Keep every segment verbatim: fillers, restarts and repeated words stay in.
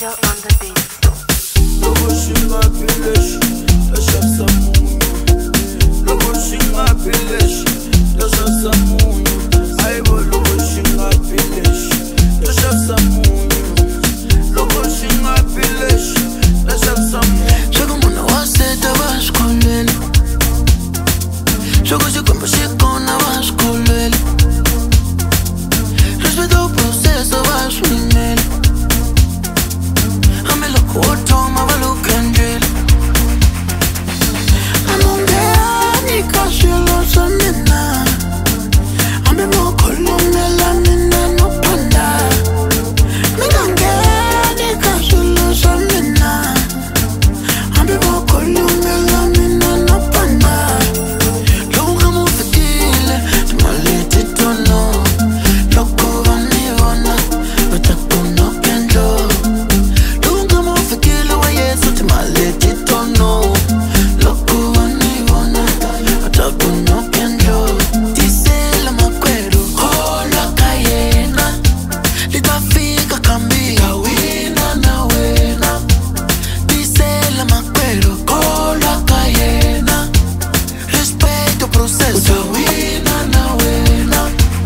on the beat. Loko shingapheleshi lashasa munyu. Loko shingapheleshi lashasa munyu. Ayibo loko shingapheleshi lashasa munyu. Loko shingapheleshi lashasa munyu. Shakumuna waseta vaskolweni. Shoko xikwembu xi kona vaskolweni. Respeto o processo va swinene. Hambi loko wo thoma va lo khandzela. A no ngheni ka swilo swa mina. Hambi vo khulumela mina no phanda. Mi nga ngheni ka swilo swa mina. Hambi vo khulumela mina no phanda. Loko nga mu fikile timali ti tono. Loko va ni vona va ta kunoka ndlo. Loko nga mu fikile wa Yesu timali ti tono. Loko va ni vona va ta kunoka ndlo. Tisela makwerhu kholwa ka yena. Li ta fika kambi ka wina na wena. Tisela makwerhu kholwa ka yena. Respeto o processo uta wina na wena.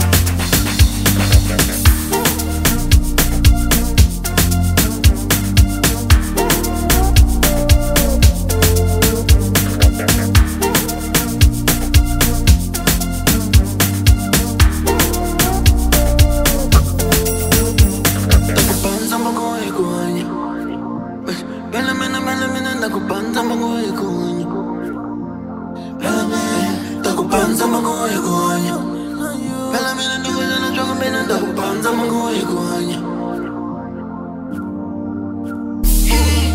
Takupanza mbango ikuhanya. Bela mina bela mina takupanza mbango ikuhanya. Bela mina takupanza mbango ikuhanya. Bela mina ndikuzela choko mina takupanza mbango ikuhanya. Hey,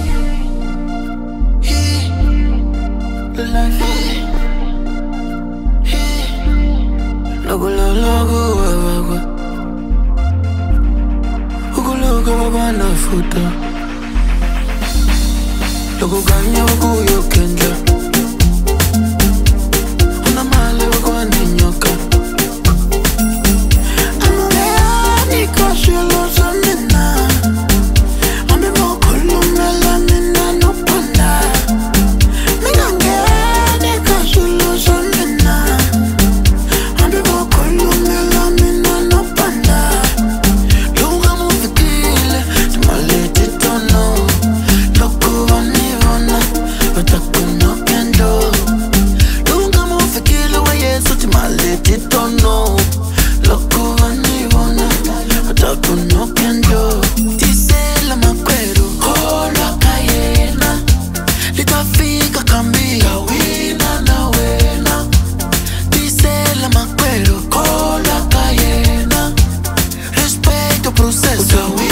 hey, life, hey, hey. Loko loko wawakwa. Ukuluka wabana futa. Loko ganya wakuyo kendla. Una male wakwani nyoka. Amuleani kwa shilo za mina. Ambi mo khulumela mina no phanda. Mina ngeni kwa shilo za mina. Ambi mo khulumela mina no phanda. Loko nga mu fikile timali ti tono. Loko va ni vona va ta kunoka ndlo. Loko nga mu fikile wa Yesu timali ti tono. Loko va ni vona va ta kunoka ndlo. Tisela makwerhu kholwa ka yena. Li ta fika kambi ka wina na wena. Tisela makwerhu kholwa ka yena. Respeto o processo uta